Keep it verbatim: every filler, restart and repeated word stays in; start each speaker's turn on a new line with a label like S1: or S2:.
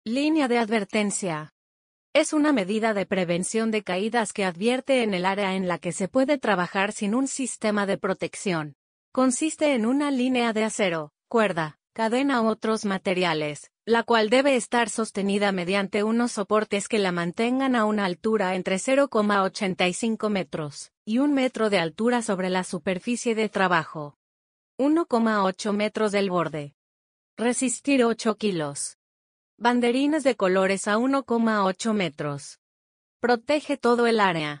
S1: Línea de advertencia. Es una medida de prevención de caídas que advierte en el área en la que se puede trabajar sin un sistema de protección. Consiste en una línea de acero, cuerda, cadena u otros materiales, la cual debe estar sostenida mediante unos soportes que la mantengan a una altura entre cero coma ochenta y cinco metros y un metro de altura sobre la superficie de trabajo. uno coma ocho metros del borde. Resistir ocho kilos. Banderines de colores a uno coma ocho metros. Protege todo el área.